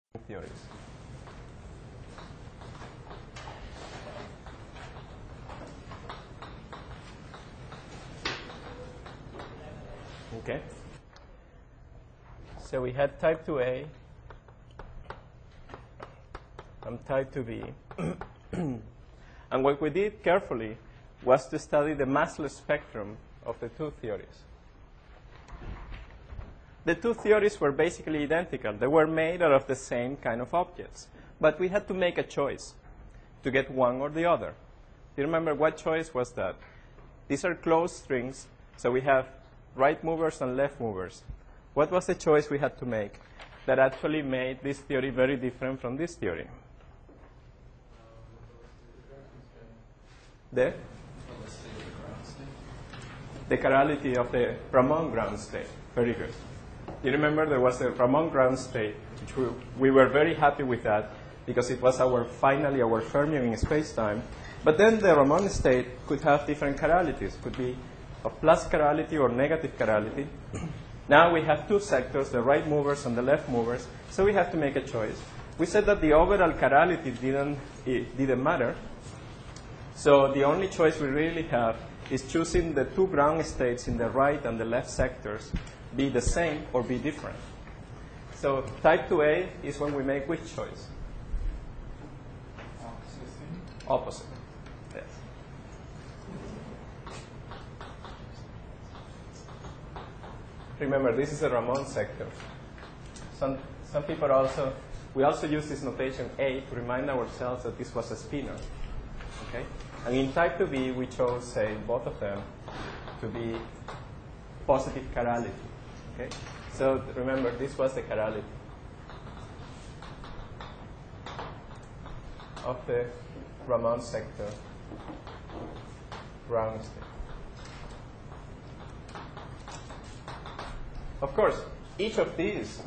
theories. Okay. So we had type 2A and type 2B. And what we did carefully was to study the massless spectrum of the two theories. The two theories were basically identical. They were made out of the same kind of objects. But we had to make a choice to get one or the other. Do you remember what choice was that? These are closed strings, so we have right movers and left movers. What was the choice we had to make that actually made this theory very different from this theory? The chirality of the Ramond ground state. Very good. You remember there was the Ramond ground state, which we were very happy with that because it was finally our fermion in space-time. But then the Ramond state could have different chiralities. Could be of plus chirality or negative chirality. Now we have two sectors, the right movers and the left movers, so we have to make a choice. We said that the overall chirality didn't matter. So the only choice we really have is choosing the two ground states in the right and the left sectors be the same or be different. So type 2A is when we make which choice? Opposite. Yes. Remember, this is a Ramond sector. Some people we also use this notation A to remind ourselves that this was a spinor. Okay? And in type 2B, we chose, say, both of them to be positive chirality. Okay? So remember, this was the chirality of the Ramond sector ground state. Of course, each of these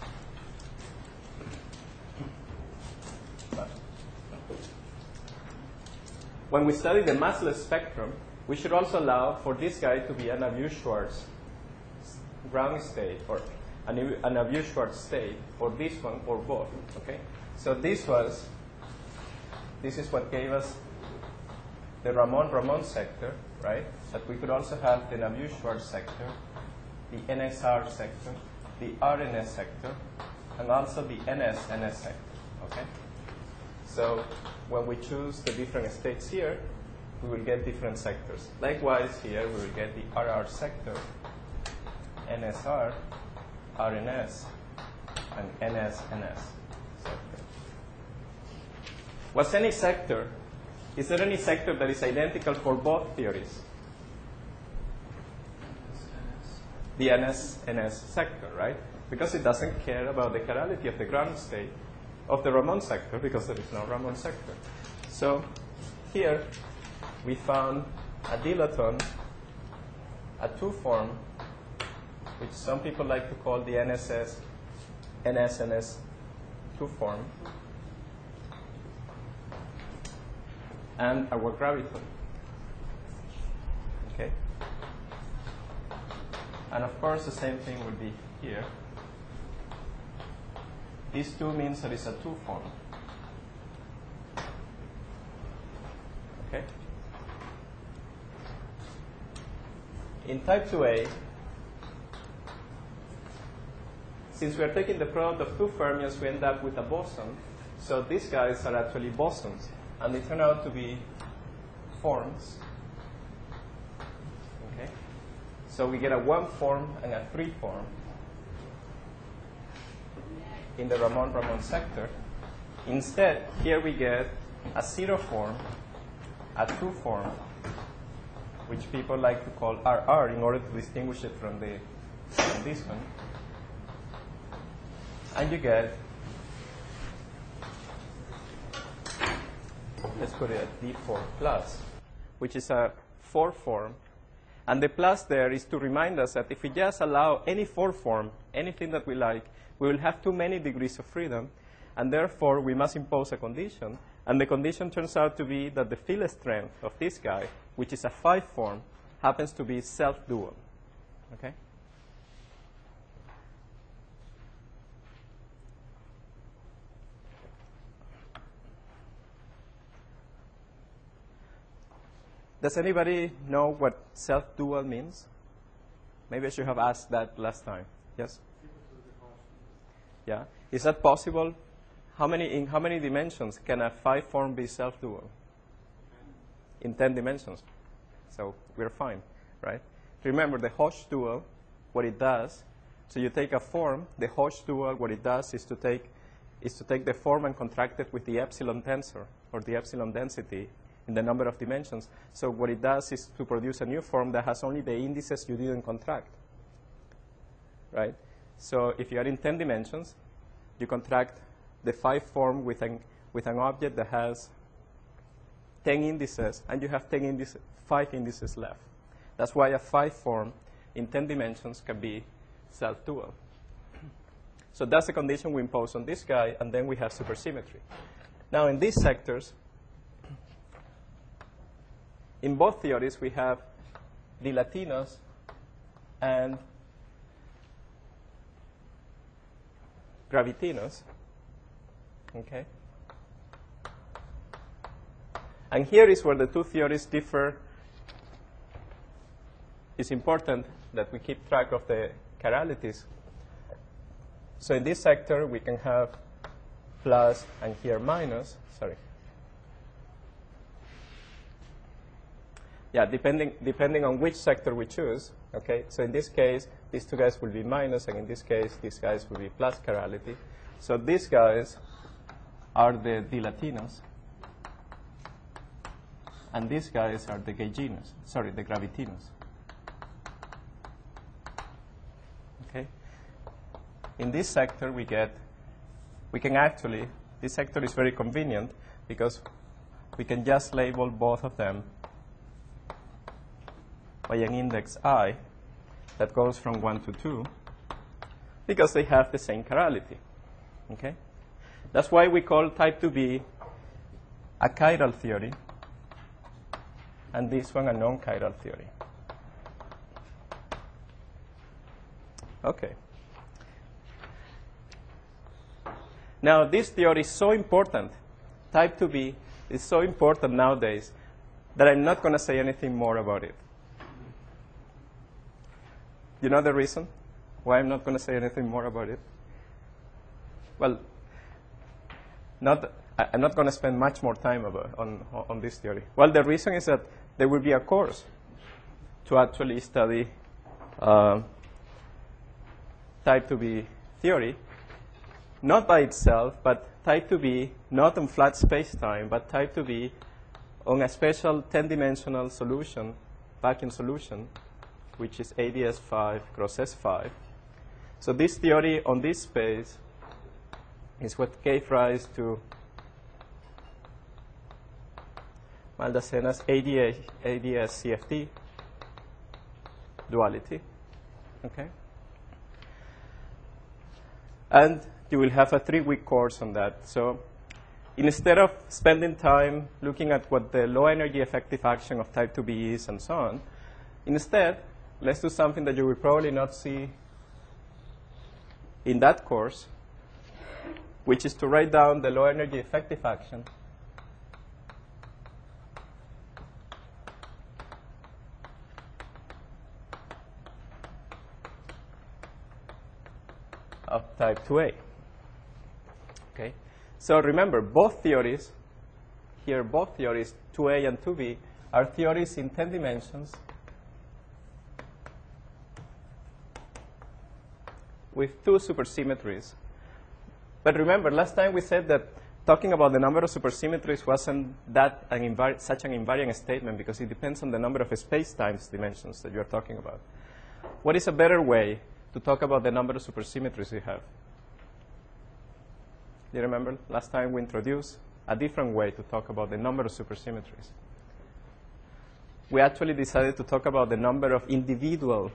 when we study the massless spectrum, we should also allow for this guy to be an Navier-Schwarz ground state or an Navier-Schwarz state for this one or both. Okay? So this is what gave us the Ramond sector, right? But we could also have the Navier-Schwarz sector, the NSR sector, the RNS sector, and also the NS sector. Okay? So when we choose the different states here, we will get different sectors. Likewise, here we will get the RR sector, NSR, RNS, and NS sector. Is there any sector that is identical for both theories? The NS sector, right? Because it doesn't care about the chirality of the ground state of the Ramond sector because there is no Ramond sector. So here we found a dilaton, a two-form, which some people like to call the NS two-form, and our graviton. Okay? And of course, the same thing would be here. These two means that it's a two-form. Okay? In type 2A, since we are taking the product of two fermions, we end up with a boson. So these guys are actually bosons, and they turn out to be forms. Okay? So we get a one form and a three form in the Ramond sector. Instead, here we get a zero form, a two form, which people like to call RR in order to distinguish it from this one. And you get, let's put it at D4 plus, which is a four form. And the plus there is to remind us that if we just allow any four form, anything that we like, we will have too many degrees of freedom, and therefore we must impose a condition. And the condition turns out to be that the field strength of this guy, which is a five form, happens to be self-dual. Okay? Does anybody know what self-dual means? Maybe I should have asked that last time. Yes? Yeah. Is that possible? In how many dimensions can a 5-form be self-dual? In 10 dimensions. So we're fine, right? Remember, the Hoche dual, what it does, so you take a form, the Hoche dual, what it does is to take the form and contract it with the epsilon tensor, or the epsilon density, in the number of dimensions. So what it does is to produce a new form that has only the indices you didn't contract, right? So if you are in 10 dimensions, you contract the 5 form with an object that has 10 indices, and you have 5 indices left. That's why a 5 form in 10 dimensions can be self-dual. So that's the condition we impose on this guy, and then we have supersymmetry. Now, in these sectors, in both theories, we have the Latinos and Gravitinos. Okay? And here is where the two theories differ. It's important that we keep track of the chiralities. So in this sector, we can have plus and here minus. Sorry. Yeah, depending on which sector we choose. Okay, so in this case, these two guys will be minus, and in this case, these guys will be plus chirality. So these guys are the Latinos, and these guys are the Gauginos. Sorry, the Gravitinos. Okay. In this sector, this sector is very convenient because we can just label both of them by an index I that goes from 1 to 2 because they have the same chirality. Okay? That's why we call type 2b a chiral theory and this one a non-chiral theory. Okay. Now, this theory is so important, type 2b is so important nowadays that I'm not going to say anything more about it. You know the reason why I'm not going to say anything more about it? Well, I'm not going to spend much more time on this theory. Well, the reason is that there will be a course to actually study type 2b theory, not by itself, but type 2b not on flat space-time, but type 2b on a special 10-dimensional solution, vacuum solution, which is ADS5 cross S5. So this theory on this space is what gave rise to Maldacena's ADS-CFT duality. Okay? And you will have a 3-week course on that. So instead of spending time looking at what the low energy effective action of type 2b is and so on, instead, let's do something that you will probably not see in that course, which is to write down the low energy effective action of type 2a. Okay? So remember, both theories, both theories, 2a and 2b, are theories in 10 dimensions with 2 supersymmetries. But remember, last time we said that talking about the number of supersymmetries wasn't such an invariant statement because it depends on the number of space-times dimensions that you're talking about. What is a better way to talk about the number of supersymmetries we have? Do you remember? Last time we introduced a different way to talk about the number of supersymmetries. We actually decided to talk about the number of individual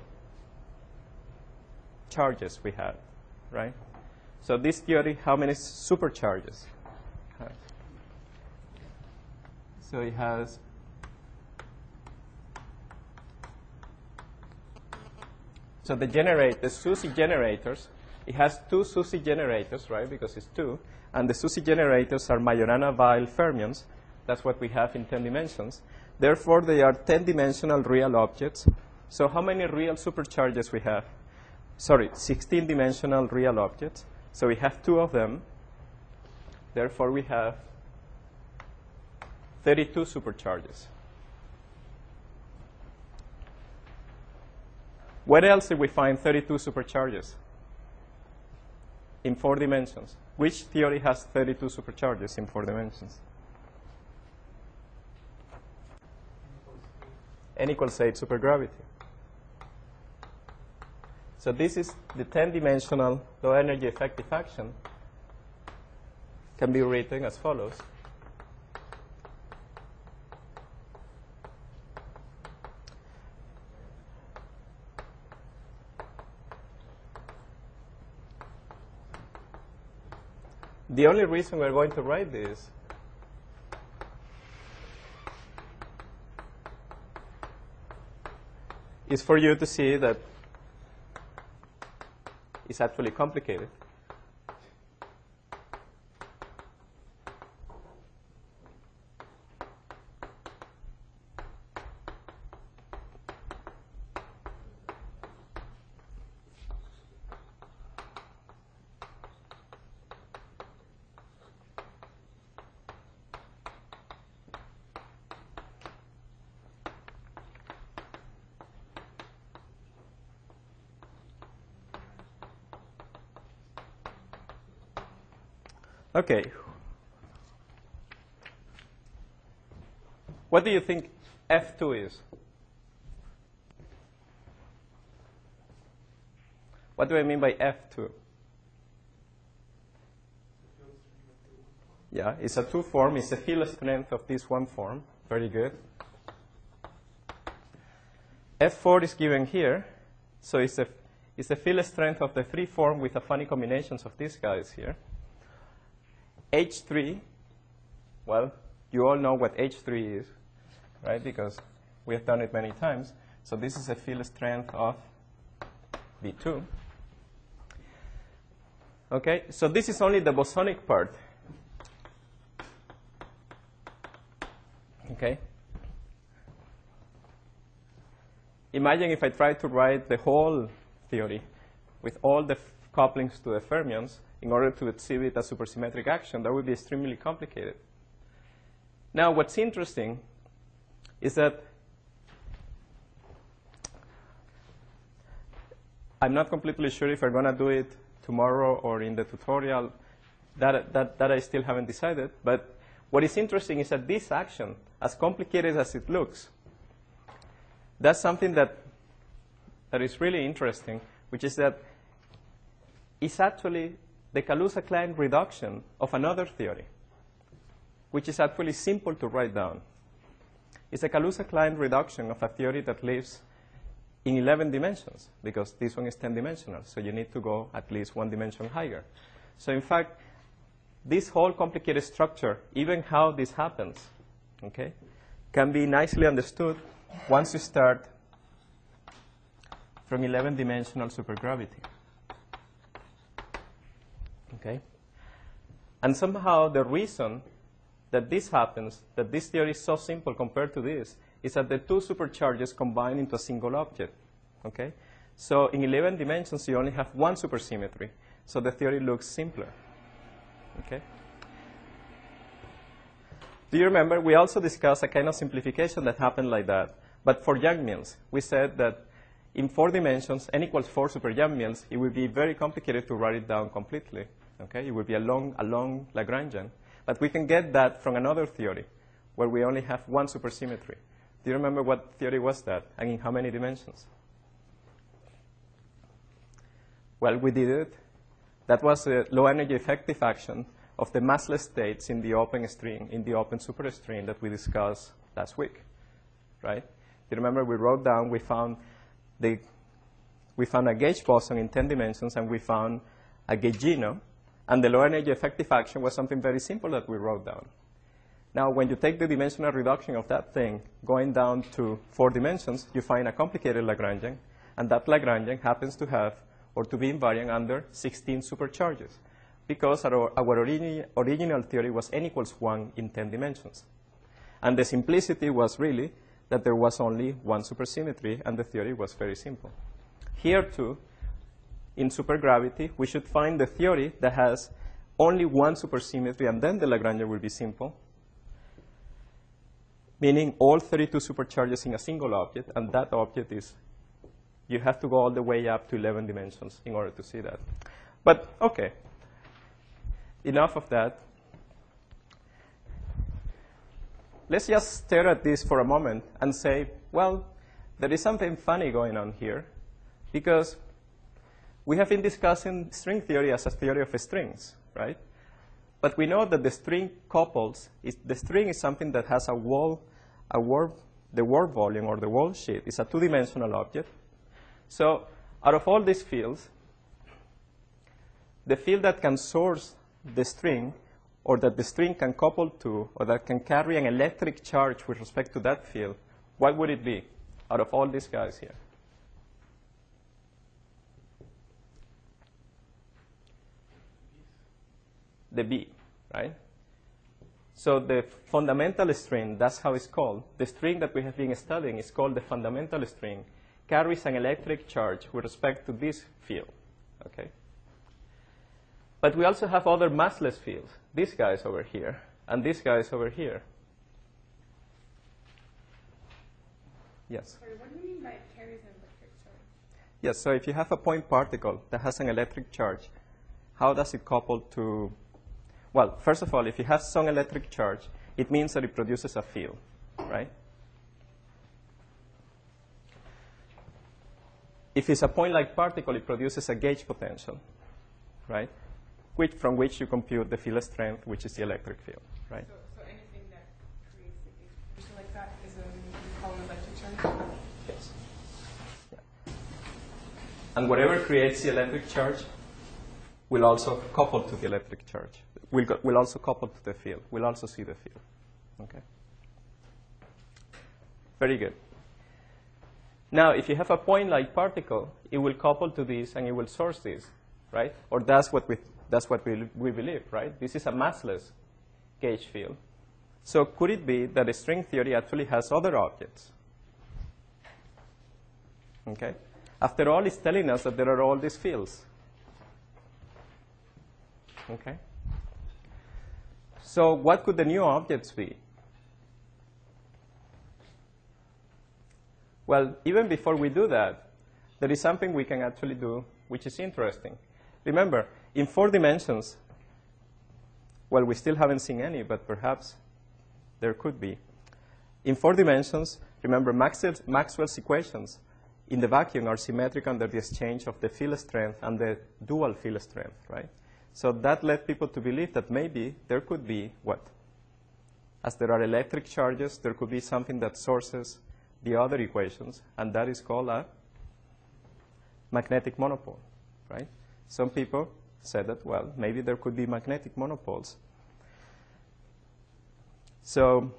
charges we have, right? So this theory, how many supercharges? Okay. So it has the SUSY generators, it has 2 SUSY generators, right, because it's 2, and the SUSY generators are Majorana-Weil fermions That's what we have in 10 dimensions. Therefore, they are 10-dimensional real objects. So how many real supercharges we have? Sorry, 16-dimensional real objects. So we have 2 of them. Therefore, we have 32 supercharges. Where else did we find 32 supercharges? In 4 dimensions. Which theory has 32 supercharges in 4 dimensions? N equals 8 supergravity. So this is the 10-dimensional low energy effective action. Can be written as follows. The only reason we're going to write this is for you to see that it's actually complicated. Okay. What do you think F2 is? What do I mean by F2? Yeah, it's a 2 form. It's the field strength of this 1 form. Very good. F4 is given here. So it's the field strength of the 3 form with the funny combinations of these guys here. H3, well, you all know what H3 is, right? Because we have done it many times. So this is a field strength of V2. Okay, so this is only the bosonic part. Okay. Imagine if I try to write the whole theory with all the couplings to the fermions in order to exhibit a supersymmetric action. That would be extremely complicated. Now, what's interesting is that I'm not completely sure if we're going to do it tomorrow or in the tutorial. That I still haven't decided. But what is interesting is that this action, as complicated as it looks, that's something that is really interesting, which is that it's actually the Kaluza-Klein reduction of another theory, which is actually simple to write down. It's a Kaluza-Klein reduction of a theory that lives in 11 dimensions, because this one is 10-dimensional, so you need to go at least 1 dimension higher. So in fact, this whole complicated structure, even how this happens, okay, can be nicely understood once you start from 11-dimensional supergravity. Okay? And somehow the reason that this happens, that this theory is so simple compared to this, is that the 2 supercharges combine into a single object. Okay? So in 11 dimensions, you only have 1 supersymmetry. So the theory looks simpler. Okay? Do you remember? We also discussed a kind of simplification that happened like that. But for Yang-Mills, we said that in 4 dimensions, n equals 4 super Yang-Mills, it would be very complicated to write it down completely. Okay? It would be a long Lagrangian. But we can get that from another theory, where we only have 1 supersymmetry. Do you remember what theory was that, and in how many dimensions? Well, we did it. That was a low-energy effective action of the massless states in the open string, in the open superstring that we discussed last week, right? Do you remember we wrote down, we found a gauge boson in 10 dimensions, and we found a gaugino, and the low-energy effective action was something very simple that we wrote down. Now, when you take the dimensional reduction of that thing, going down to 4 dimensions, you find a complicated Lagrangian, and that Lagrangian happens to have, or to be invariant under 16 supercharges, because our original theory was n equals 1 in 10 dimensions. And the simplicity was really that there was only one supersymmetry, and the theory was very simple. Here, too, in supergravity, we should find the theory that has only one supersymmetry, and then the Lagrangian will be simple, meaning all 32 supercharges in a single object, and that object is, you have to go all the way up to 11 dimensions in order to see that. But, OK, enough of that. Let's just stare at this for a moment and say, well, there is something funny going on here, because we have been discussing string theory as a theory of strings, right? But we know that the string couples, the string is something that has the word volume, or the word sheet, is a two-dimensional object. So out of all these fields, the field that can source the string, or that the string can couple to, or that can carry an electric charge with respect to that field, what would it be out of all these guys here? The B, right? So the fundamental string, that's how it's called. The string that we have been studying is called the fundamental string, carries an electric charge with respect to this field, okay? But we also have other massless fields, these guys over here, and these guys over here. Yes? Sorry, what do you mean by it carries an electric charge? Yes, so if you have a point particle that has an electric charge, how does it couple to? Well, first of all, if it has some electric charge, it means that it produces a field, right? If it's a point-like particle, it produces a gauge potential, right? From which you compute the field strength, which is the electric field, right? So anything that creates a gauge potential like that is called an electric charge? Yes. Yeah. And whatever creates the electric charge will also couple to the electric charge. Will also couple to the field. We'll also see the field. Okay. Very good. Now, if you have a point-like particle, it will couple to this and it will source this, right? Or that's what we believe, right? This is a massless gauge field. So could it be that a string theory actually has other objects? Okay. After all, it's telling us that there are all these fields. Okay. So what could the new objects be? Well, even before we do that, there is something we can actually do which is interesting. Remember, in 4 dimensions, well, we still haven't seen any, but perhaps there could be. In 4 dimensions, remember, Maxwell's equations in the vacuum are symmetric under the exchange of the field strength and the dual field strength, right? So that led people to believe that maybe there could be what? As there are electric charges, there could be something that sources the other equations, and that is called a magnetic monopole, right? Some people said that, well, maybe there could be magnetic monopoles. So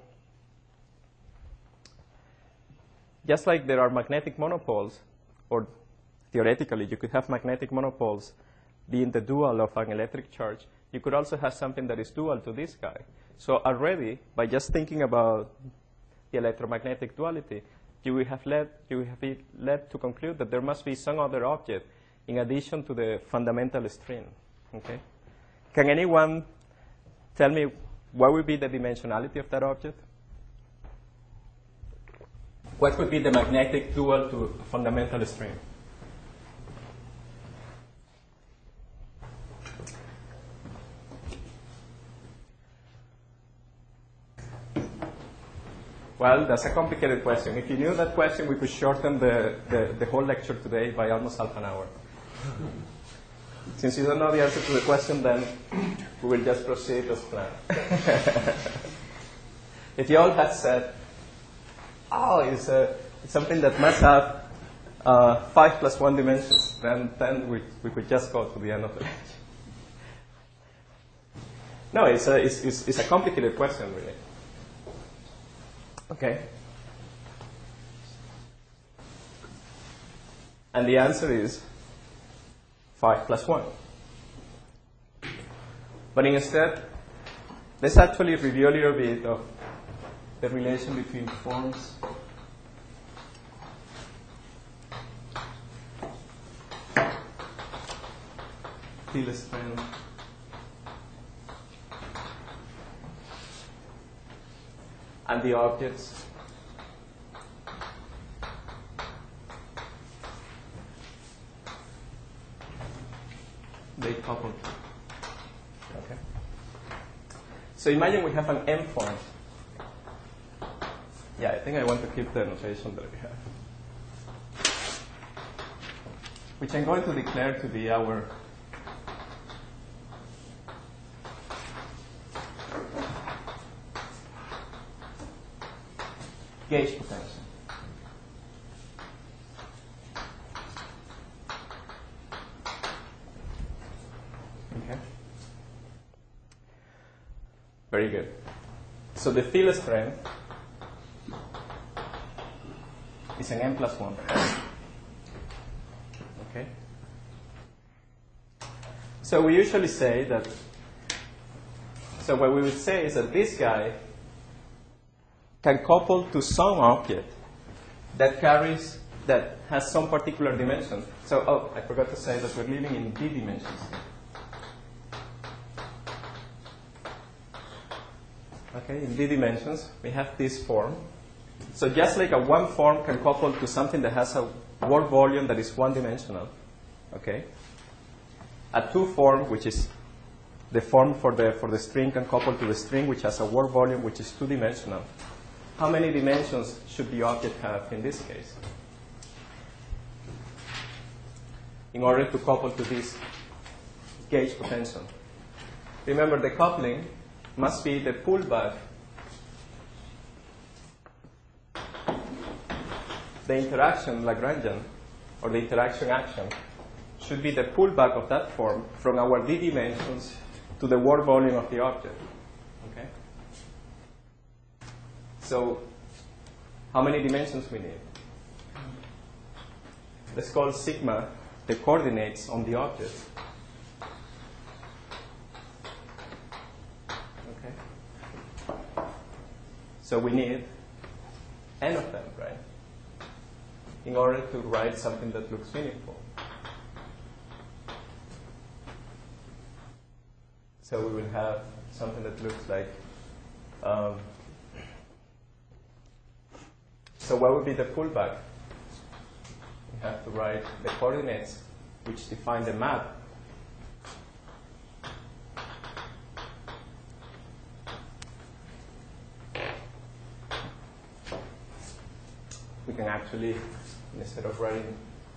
just like there are magnetic monopoles, or theoretically you could have magnetic monopoles being the dual of an electric charge, you could also have something that is dual to this guy. So already, by just thinking about the electromagnetic duality, you will have been led to conclude that there must be some other object in addition to the fundamental string. Okay? Can anyone tell me what would be the dimensionality of that object? What would be the magnetic dual to a fundamental string? Well, that's a complicated question. If you knew that question, we could shorten the whole lecture today by almost half an hour. Since you don't know the answer to the question, then we will just proceed as planned. If you all had said, oh, it's something that must have 5 + 1 dimensions, then we could just go to the end of the lecture. No, it's a complicated question, really. Okay. And the answer is 5 + 1. But instead, let's actually review a little bit of the relation between forms field strength and the objects they couple. Okay. So imagine we have an M form. Yeah, I think I want to keep the notation that we have, which I'm going to declare to be our gauge potential. Okay. Very good. So the field strength is an M plus 1. Okay. So we usually say that, so what we would say is that this guy can couple to some object that has some particular dimension. So, oh, I forgot to say that we're living in D dimensions. Okay, in D dimensions, we have this form. So just like a one form can couple to something that has a work volume that is one-dimensional, okay? A two form, which is the form for the string, can couple to the string, which has a work volume which is two-dimensional. How many dimensions should the object have in this case in order to couple to this gauge potential? Remember, the coupling must be the pullback, the interaction Lagrangian, or the interaction action, should be the pullback of that form from our D dimensions to the work volume of the object. Okay? So, how many dimensions we need? Let's call sigma the coordinates on the object. Okay? So we need n of them, right? In order to write something that looks meaningful. So we will have something that looks like, so what would be the pullback? We have to write the coordinates which define the map. We can actually, instead of writing,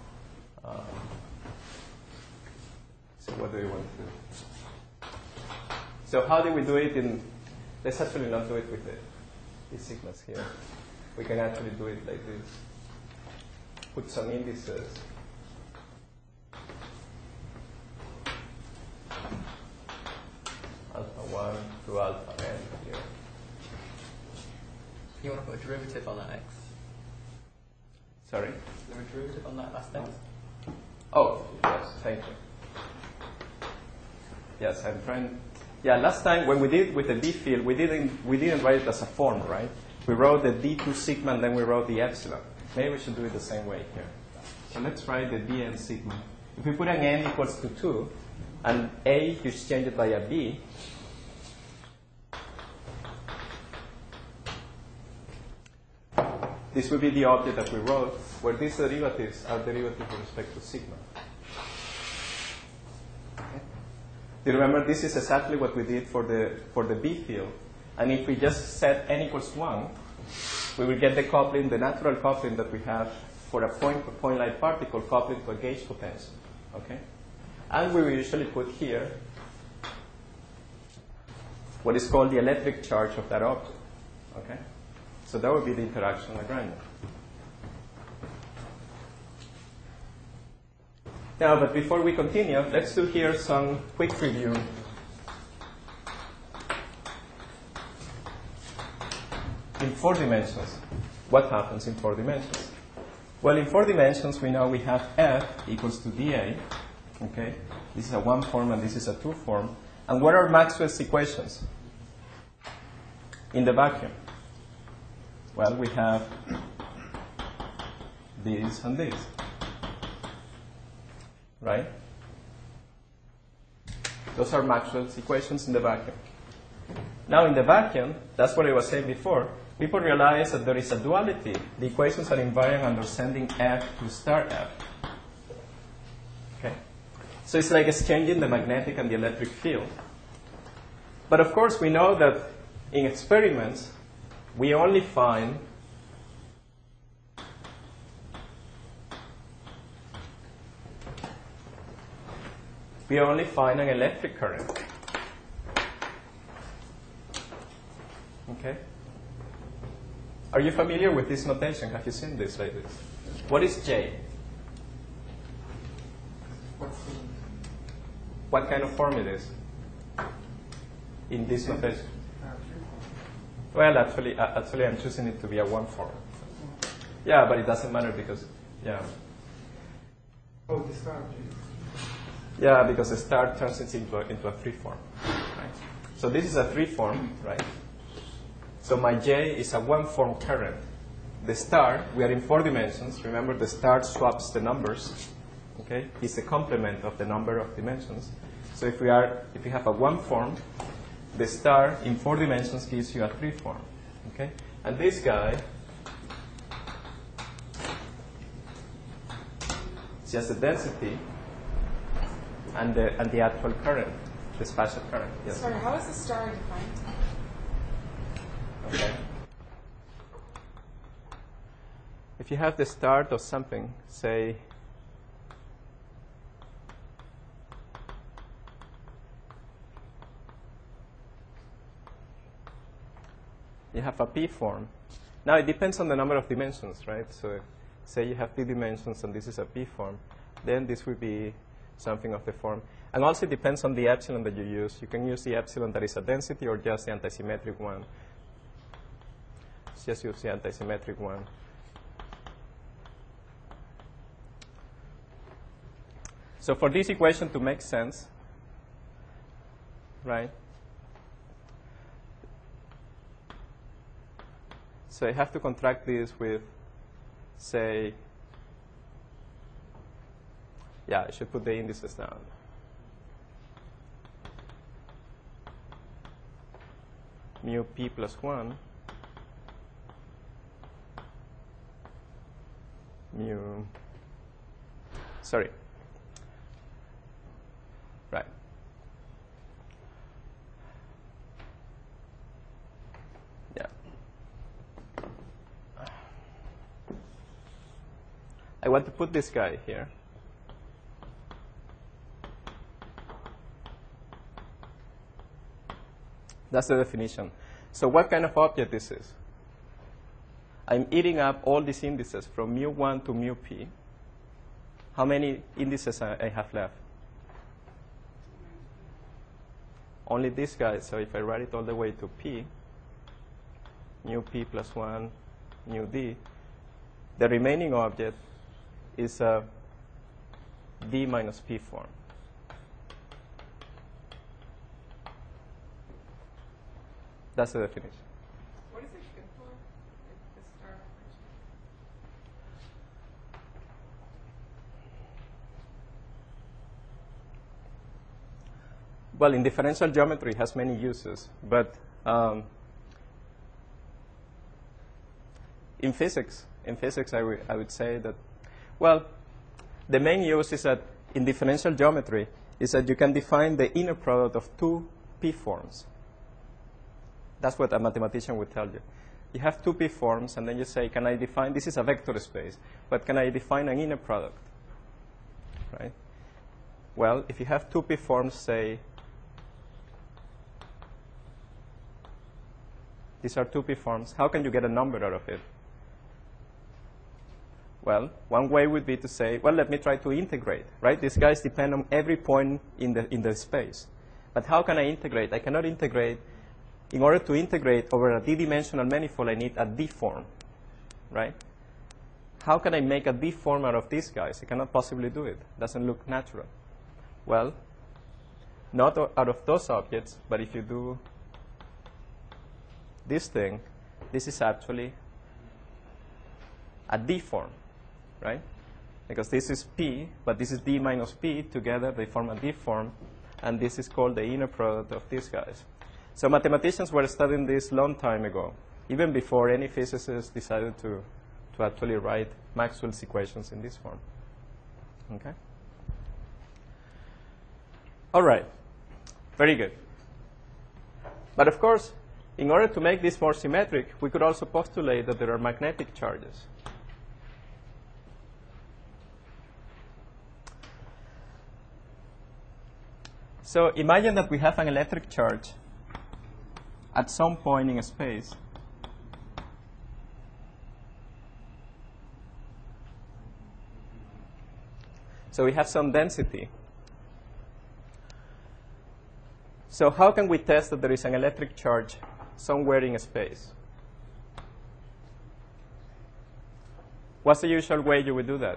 so what do we want to do? So how do we do it in, let's actually not do it with these sigmas here. We can actually do it like this. Put some indices. Alpha 1 to alpha n here. You want to put a derivative on that x? Sorry? Is there a derivative on that last x? Oh, yes, thank you. Yes, I'm trying. Yeah, last time when we did with the D field, we didn't write it as a form, right? We wrote the D2 sigma and then we wrote the epsilon. Maybe we should do it the same way here. So let's write the dn sigma. If we put an n equals to 2 and a, you exchange it by a b, this would be the object that we wrote, where these derivatives are derivatives with respect to sigma. Okay. Do you remember this is exactly what we did for the B field? And if we just set n equals 1, we will get the coupling, the natural coupling that we have for a point-light particle coupling to a gauge potential. Okay? And we will usually put here what is called the electric charge of that object. Okay? So that would be the interaction Lagrangian. Now, but before we continue, let's do here some quick review. In 4 dimensions, what happens in 4 dimensions? Well, in 4 dimensions, we know we have F equals to dA. Okay? This is a 1 form and this is a 2 form. And what are Maxwell's equations in the vacuum? Well, we have this and this, right? Those are Maxwell's equations in the vacuum. Now, in the vacuum, that's what I was saying before, people realize that there is a duality. The equations are invariant under sending F to star F. Okay? So it's like exchanging the magnetic and the electric field. But of course, we know that in experiments, we only find an electric current. Okay? Are you familiar with this notation? Have you seen this like this? What is J? What kind of form it is in this notation? Well, actually, I'm choosing it to be a one form. Yeah, but it doesn't matter because, yeah. Oh, the star. Yeah, because the star turns it into a free form. Right? So this is a free form, right? So my J is a one form current. The star, we are in 4 dimensions. Remember, the star swaps the numbers. Okay, it's a complement of the number of dimensions. So if you have a one form, the star in 4 dimensions gives you a 3 form. Okay, and this guy is just the density and the actual current, the spatial current. Yes. Sorry, how is the star defined? Okay. If you have the start of something, say, you have a P form. Now, it depends on the number of dimensions, right? So say you have 3 dimensions and this is a P form, then this will be something of the form. And also it depends on the epsilon that you use. You can use the epsilon that is a density or just the antisymmetric one. Just use the antisymmetric one. So for this equation to make sense, right? So I have to contract this with, say, yeah, I should put the indices down. Mu p plus 1 mu, sorry, right. Yeah. I want to put this guy here. That's the definition. So what kind of object this is? I'm eating up all these indices from mu1 to mu p. How many indices I have left? Only this guy. So if I write it all the way to p, mu p plus 1, mu d, the remaining object is a d minus p form. That's the definition. What is it good for? The star function? Well, in differential geometry, it has many uses. But in physics, I would say that, well, the main use is that in differential geometry is that you can define the inner product of 2 p forms. That's what a mathematician would tell you. You have 2 p forms, and then you say, can I define, this is a vector space, but can I define an inner product? Right? Well, if you have 2 p forms, say, these are 2 p forms, how can you get a number out of it? Well, one way would be to say, well, let me try to integrate, right? These guys depend on every point in the space. But how can I integrate? I cannot integrate. In order to integrate over a d-dimensional manifold, I need a d form, right? How can I make a d form out of these guys? I cannot possibly do it. It doesn't look natural. Well, not out of those objects, but if you do this thing, this is actually a D form, right? Because this is P, but this is D minus P. Together, they form a D form. And this is called the inner product of these guys. So mathematicians were studying this long time ago, even before any physicists decided to actually write Maxwell's equations in this form. Okay? All right. Very good. But of course, in order to make this more symmetric, we could also postulate that there are magnetic charges. So imagine that we have an electric charge at some point in space. So we have some density. So how can we test that there is an electric charge somewhere in space? What's the usual way you would do that?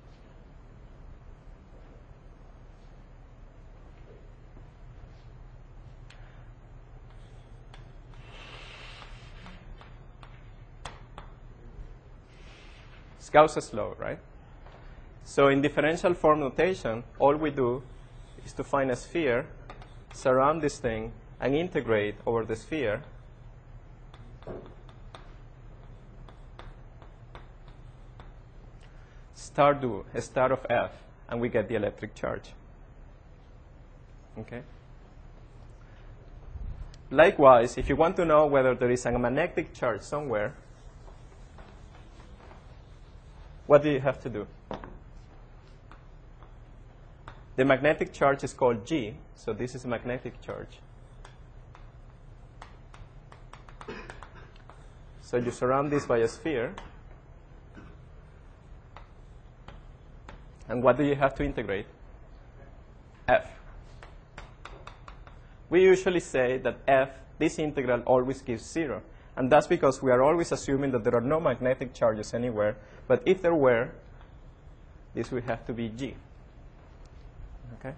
Gauss's law, right? So in differential form notation, all we do is to find a sphere, surround this thing, and integrate over the sphere. A star of F, and we get the electric charge. Okay? Likewise, if you want to know whether there is a magnetic charge somewhere, what do you have to do? The magnetic charge is called G, so this is a magnetic charge. So you surround this by a sphere. And what do you have to integrate? F. We usually say that F, this integral, always gives 0. And that's because we are always assuming that there are no magnetic charges anywhere. But if there were, this would have to be G. Okay?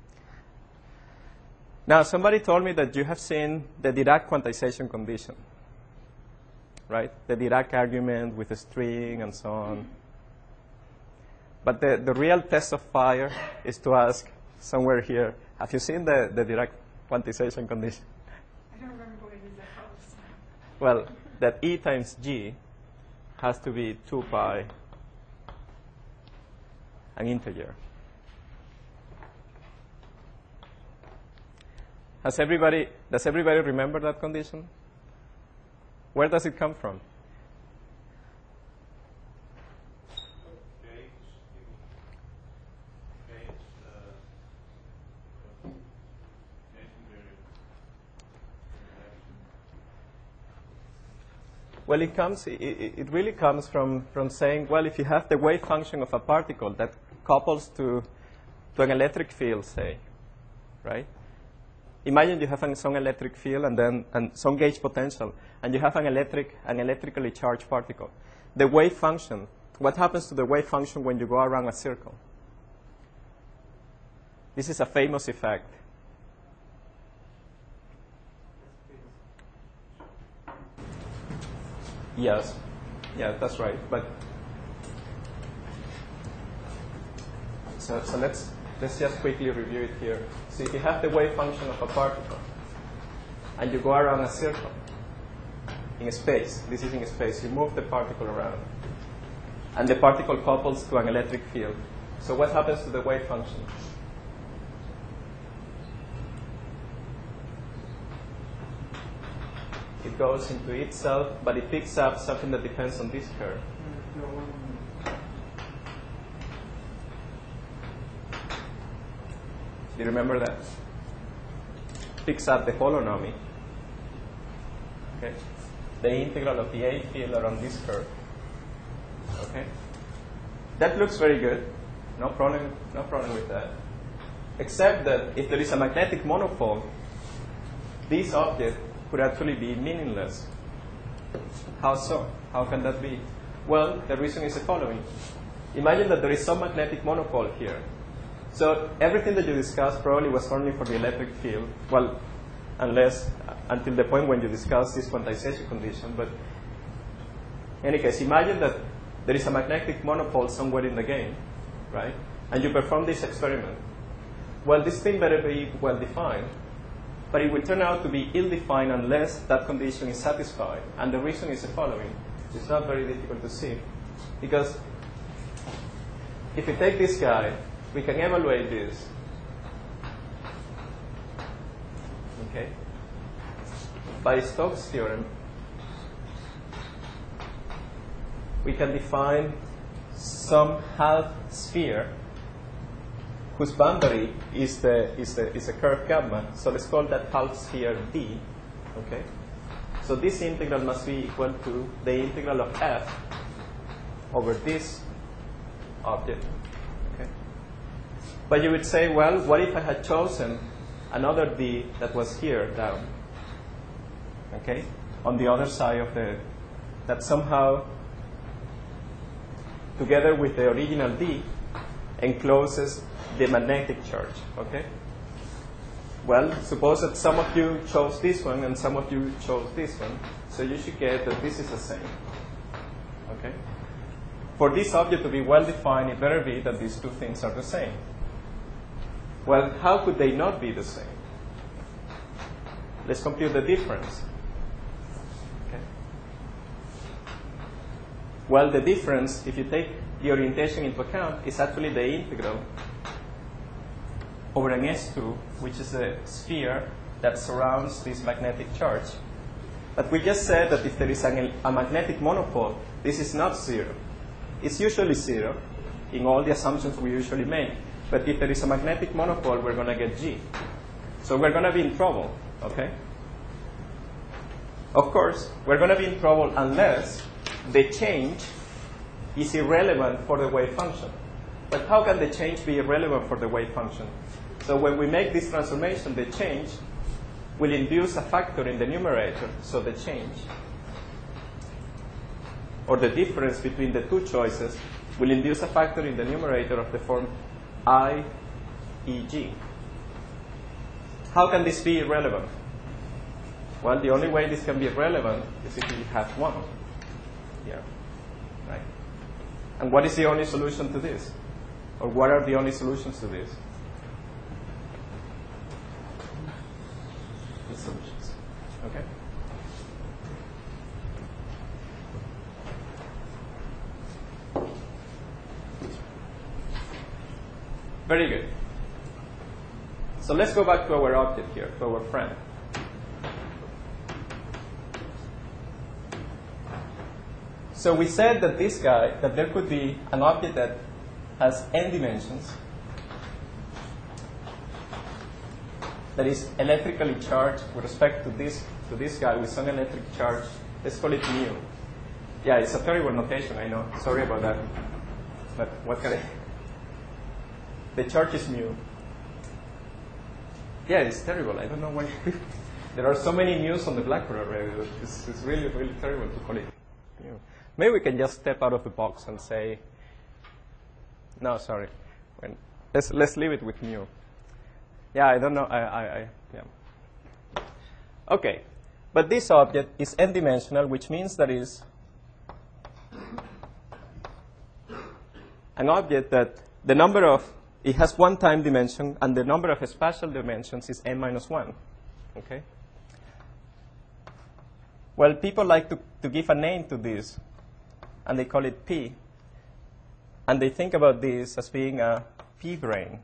Now, somebody told me that you have seen the Dirac quantization condition, right? The Dirac argument with a string and so on. But the real test of fire is to ask somewhere here, have you seen the Dirac quantization condition? I don't remember what it is that helps. Well, that E times G has to be 2 pi, an integer. Does everybody remember that condition? Where does it come from? Well, it really comes from saying, well, if you have the wave function of a particle that couples to an electric field, say, right? Imagine you have some electric field and some gauge potential, and you have an electrically charged particle. The wave function, what happens to the wave function when you go around a circle? This is a famous effect. Yes, yeah, that's right. But so let's just quickly review it here. So if you have the wave function of a particle, and you go around a circle in space, this is in space, you move the particle around, and the particle couples to an electric field. So what happens to the wave function? It goes into itself, but it picks up something that depends on this curve. Do you remember that? Picks up the holonomy. Okay? The integral of the A field around this curve. Okay? That looks very good. No problem with that. Except that if there is a magnetic monopole, this object could actually be meaningless. How so? How can that be? Well, the reason is the following. Imagine that there is some magnetic monopole here. So everything that you discussed probably was only for the electric field. Well, until the point when you discussed this quantization condition. But in any case, imagine that there is a magnetic monopole somewhere in the game, right? And you perform this experiment. Well, this thing better be well defined, but it will turn out to be ill-defined unless that condition is satisfied. And the reason is the following. It's not very difficult to see, because if we take this guy, we can evaluate this. Okay? By Stokes' theorem, we can define some half sphere whose boundary is a curve gamma. So let's call that half sphere D. Okay? So this integral must be equal to the integral of f over this object. Okay? But you would say, well, what if I had chosen another D that was here down? Okay? On the other side of that somehow, together with the original D, encloses the magnetic charge. Okay? Well, suppose that some of you chose this one and some of you chose this one, so you should get that this is the same. Okay? For this object to be well defined, it better be that these two things are the same. Well, how could they not be the same? Let's compute the difference. Okay. Well, the difference, if you take the orientation into account, is actually the integral over an S2, which is a sphere that surrounds this magnetic charge. But we just said that if there is a magnetic monopole, this is not zero. It's usually zero in all the assumptions we usually make. But if there is a magnetic monopole, we're going to get G. So we're going to be in trouble. Okay? Of course, we're going to be in trouble unless the change is irrelevant for the wave function. But how can the change be irrelevant for the wave function? So when we make this transformation, the change will induce a factor in the numerator. So the change, or the difference between the two choices, will induce a factor in the numerator of the form IEG. How can this be irrelevant? Well, the only way this can be relevant is if you have one here, right? And what is the only solution to this? Or what are the only solutions to this? The solutions, okay? Very good. So let's go back to our object here, to our friend. So we said that this guy, that there could be an object that has n dimensions, that is electrically charged with respect to this guy with some electric charge. Let's call it mu. Yeah, it's a terrible notation, I know. Sorry about that. But what can I? The charge is mu. Yeah, it's terrible. I don't know why. There are so many mu's on the blackboard already. It's really, really terrible to call it mu. Maybe we can just step out of the box and say, no, sorry. Let's leave it with mu. Yeah, I don't know. Yeah. Okay, but this object is n-dimensional, which means that is an object that the number of, it has one time dimension, and the number of spatial dimensions is n minus 1. Okay? Well, people like to give a name to this, and they call it P. And they think about this as being a P-brane.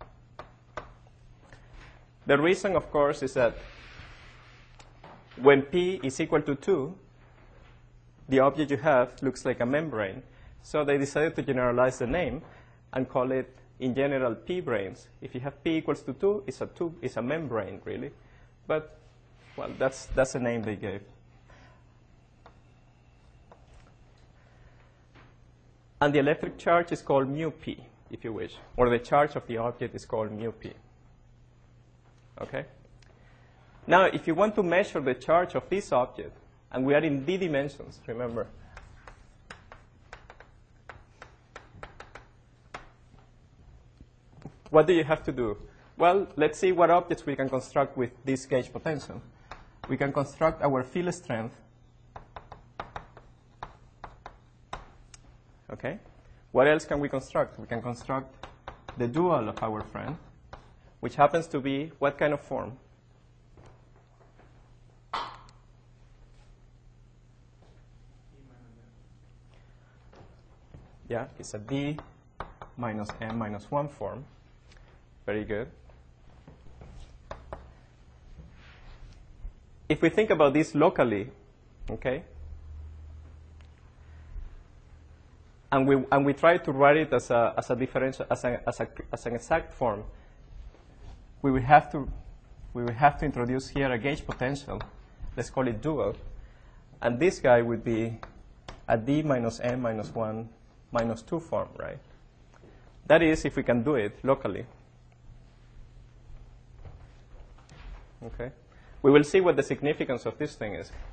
The reason, of course, is that when P is equal to 2, the object you have looks like a membrane. So they decided to generalize the name and call it, in general, P-branes. If you have P equals to 2, it's a membrane, really. But, well, that's the name they gave. And the electric charge is called mu p, if you wish. Or the charge of the object is called mu p. Okay? Now, if you want to measure the charge of this object, and we are in d dimensions, remember. What do you have to do? Well, let's see what objects we can construct with this gauge potential. We can construct our field strength Okay? What else can we construct? We can construct the dual of our friend, which happens to be what kind of form? Yeah, it's a D minus M minus 1 form. Very good. If we think about this locally, okay, and we try to write it as a differential, as an exact form, we will have to introduce here a gauge potential. Let's call it dual, and this guy would be a D minus M minus 1 minus 2 form, right? That is, if we can do it locally. Okay. We will see what the significance of this thing is.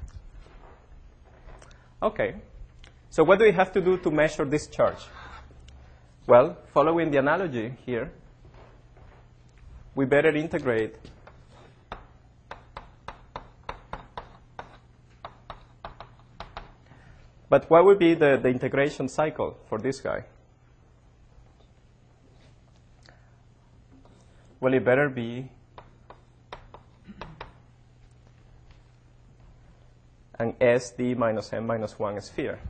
Okay. So what do we have to do to measure this charge? Well, following the analogy here, we better integrate but what would be the integration cycle for this guy? Well, it better be an SD minus M minus 1 sphere.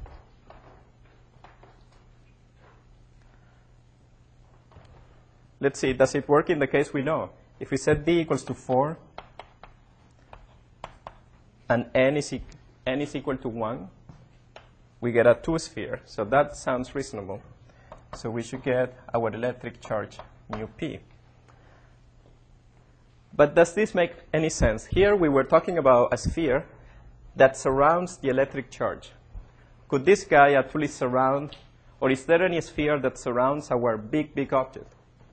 Let's see, does it work in the case we know? If we set D equals to 4 and N is equal to 1, we get a 2-sphere. So that sounds reasonable. So we should get our electric charge, mu P. But does this make any sense? Here we were talking about a sphere that surrounds the electric charge. Could this guy actually surround, or is there any sphere that surrounds our big, big object?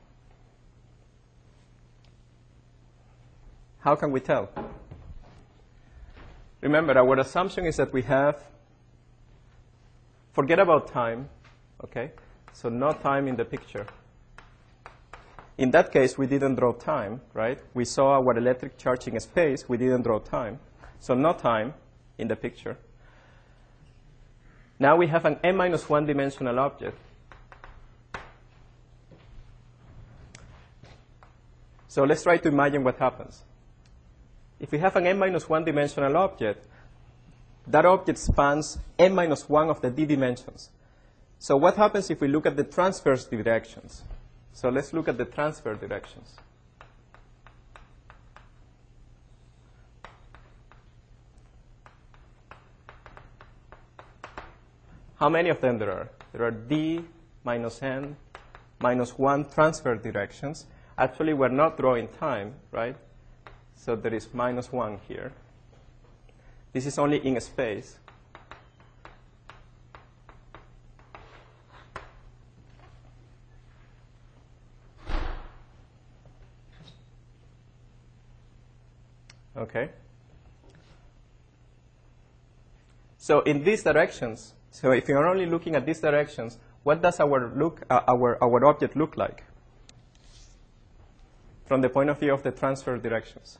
How can we tell? Remember, our assumption is that we have, forget about time, okay? So no time in the picture. In that case, we didn't draw time, right? We saw our electric charge in space. We didn't draw time. So no time in the picture. Now we have an n minus 1 dimensional object. So let's try to imagine what happens. If we have an n minus 1 dimensional object, that object spans n minus 1 of the d dimensions. So what happens if we look at the transverse directions? So let's look at the transfer directions. How many of them there are? There are d minus n minus 1 transfer directions. Actually, we're not drawing time, right? So there is minus 1 here. This is only in space. Okay. So in these directions, so if you're only looking at these directions, what does our object look like from the point of view of the transfer directions?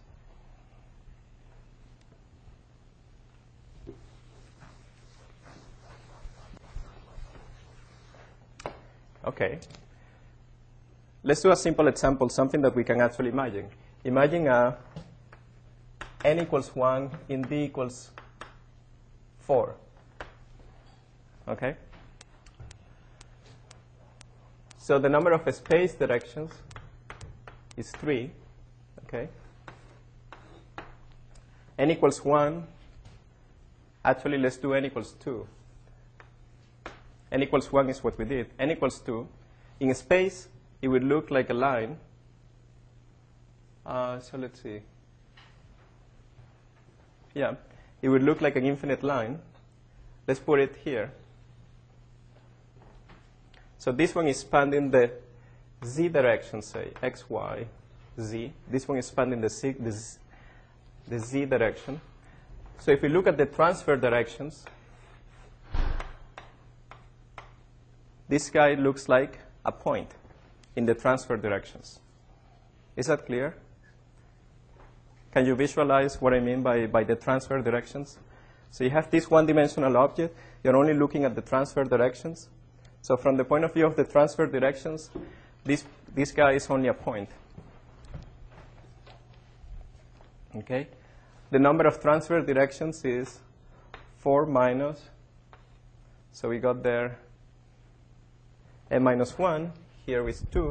Okay. Let's do a simple example, something that we can actually imagine. Imagine a n equals 1 in d equals 4. Okay? So the number of space directions is 3. Okay? N equals 1. Actually, let's do n equals 2. N equals 1 is what we did. N equals 2. In space, it would look like a line. So let's see. Yeah, it would look like an infinite line. Let's put it here. So this one is expanding the z direction, say, x, y, z. This one is expanding the z direction. So if we look at the transfer directions, this guy looks like a point in the transfer directions. Is that clear? Can you visualize what I mean by the transfer directions? So you have this one-dimensional object. You're only looking at the transfer directions. So from the point of view of the transfer directions, this guy is only a point. Okay? The number of transfer directions is 4 minus, so we got there n minus 1, here is 2,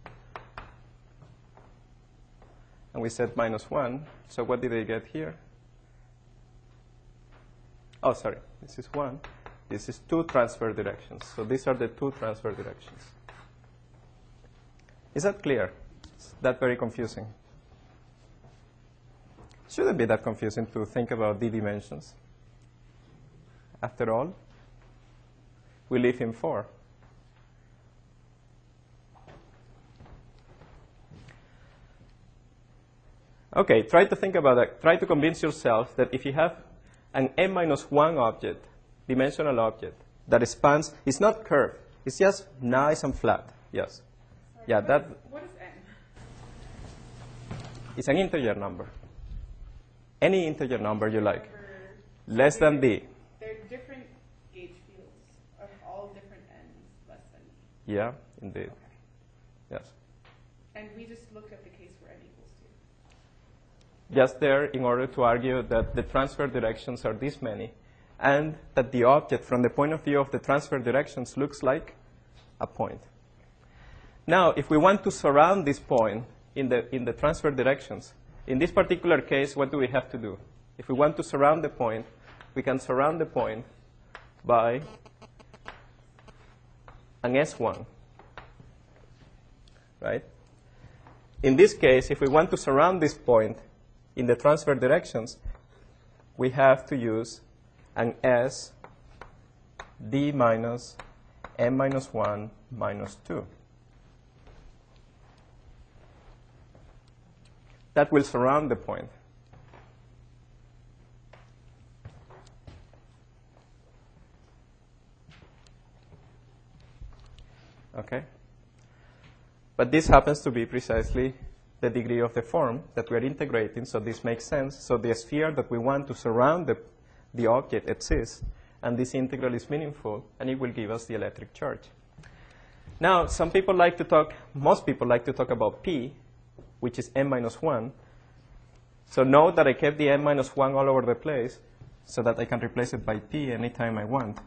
and we said minus 1, so what did I get here? Oh, sorry, this is 1. This is 2 transfer directions. So these are the 2 transfer directions. Is that clear? Is that very confusing? Shouldn't be that confusing to think about d dimensions. After all, we live in 4. Okay, try to think about that. Try to convince yourself that if you have an n minus 1 object, dimensional object, that spans, it's not curved, it's just nice and flat. Yes. Sorry, Yeah, that what is n? is an integer number. Any integer number you like. Number- Less than d. There are different gauge fields of all different n's less than d. Yeah, indeed. Yes. And we just looked at the case where n equals 2. Just there in order to argue that the transfer directions are this many, and that the object from the point of view of the transfer directions looks like a point. Now, if we want to surround this point in the transfer directions, in this particular case, what do we have to do? If we want to surround the point, we can surround the point by an S1, right? In this case, if we want to surround this point in the transfer directions, we have to use an S d minus n minus 1 minus 2. That will surround the point. Okay? But this happens to be precisely the degree of the form that we're integrating, so this makes sense. So the sphere that we want to surround the object exists, and this integral is meaningful, and it will give us the electric charge. Now, most people like to talk about P, which is n minus 1. So note that I kept the n minus 1 all over the place so that I can replace it by P anytime I want.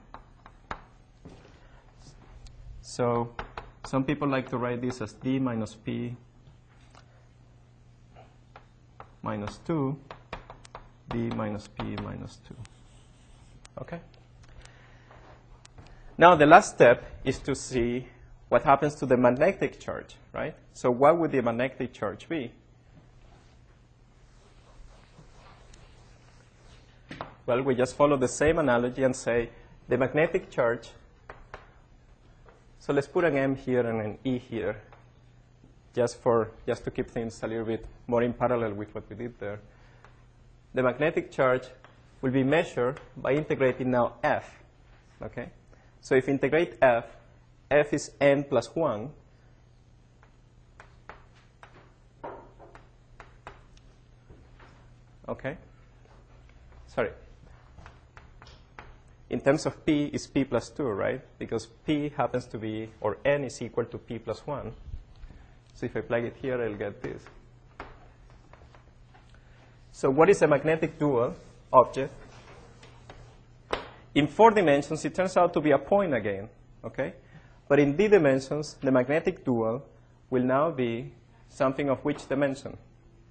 So some people like to write this as d minus P minus 2, d minus P minus 2. Okay? Now the last step is to see what happens to the magnetic charge, right? So what would the magnetic charge be? Well, we just follow the same analogy and say the magnetic charge. So let's put an M here and an E here, just to keep things a little bit more in parallel with what we did there. The magnetic charge will be measured by integrating now F. Okay? So if we integrate F, F is n plus 1. Okay? Sorry. In terms of P, is P plus 2, right? Because P happens to be, or n is equal to P plus 1. So if I plug it here, I'll get this. So what is a magnetic dual object? In 4 dimensions, it turns out to be a point again, okay? But in d dimensions, the magnetic dual will now be something of which dimension?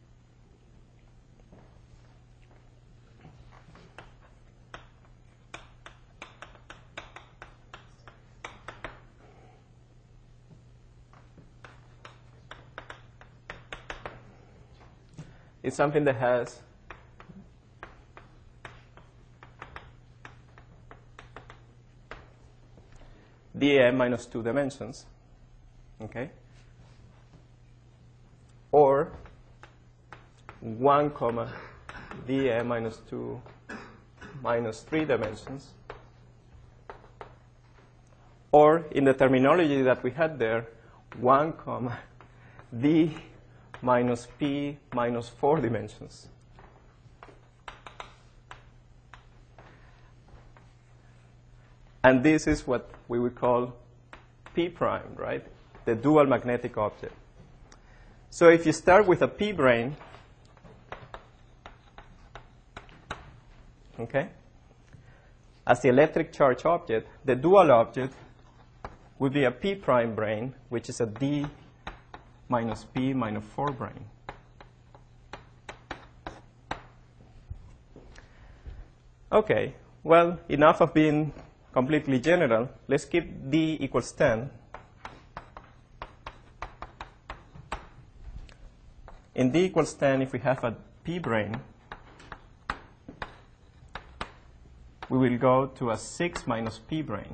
It's something that has dm minus 2 dimensions, okay? Or 1 comma dm minus 2 minus 3 dimensions. Or in the terminology that we had there, 1 comma d minus p minus 4 dimensions. And this is what we would call P prime, right? The dual magnetic object. So if you start with a P brane, okay, as the electric charge object, the dual object would be a P prime brane, which is a D minus P minus 4 brane. Okay, well, enough of being completely general. Let's keep D equals 10. In D equals 10, if we have a P brane, we will go to a 6 minus P brane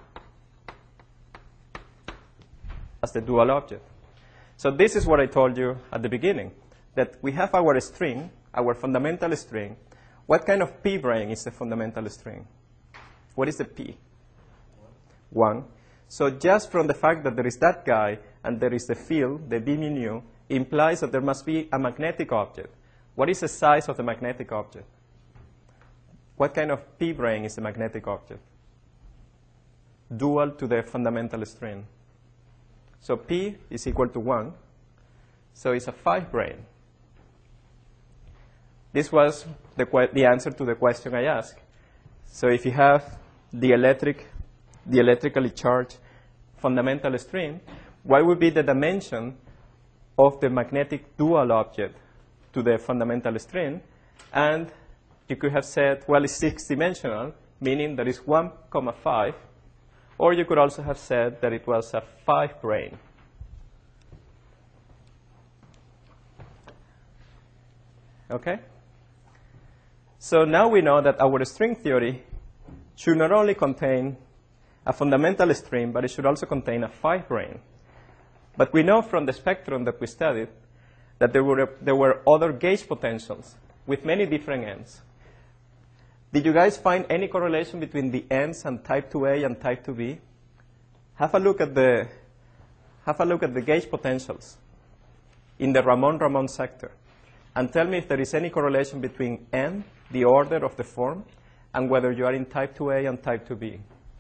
as the dual object. So this is what I told you at the beginning, that we have our string, our fundamental string. What kind of P brane is the fundamental string? What is the P? 1. So just from the fact that there is that guy and there is the field, the B mu, implies that there must be a magnetic object. What is the size of the magnetic object? What kind of P brane is the magnetic object? Dual to the fundamental string. So P is equal to 1. So it's a 5 brane. This was the answer to the question I asked. So if you have the electrically charged fundamental string, what would be the dimension of the magnetic dual object to the fundamental string? And you could have said, well, it's 6-dimensional, meaning that it's 1,5. Or you could also have said that it was a 5 brane. Okay? So now we know that our string theory should not only contain a fundamental string, but it should also contain a 5 brane. But we know from the spectrum that we studied that there were other gauge potentials with many different ends. Did you guys find any correlation between the ends and type 2A and type 2B? Have a look at the gauge potentials in the Ramon-Ramon sector, and tell me if there is any correlation between n, the order of the form, and whether you are in type 2A and type 2B.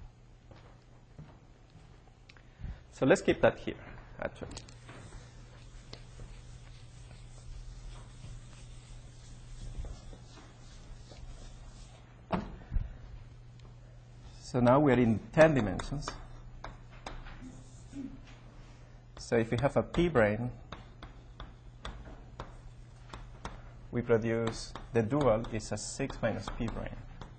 So let's keep that here, actually. So now we're in 10 dimensions. So if we have a P brane, we produce the dual is a 6 minus P brane.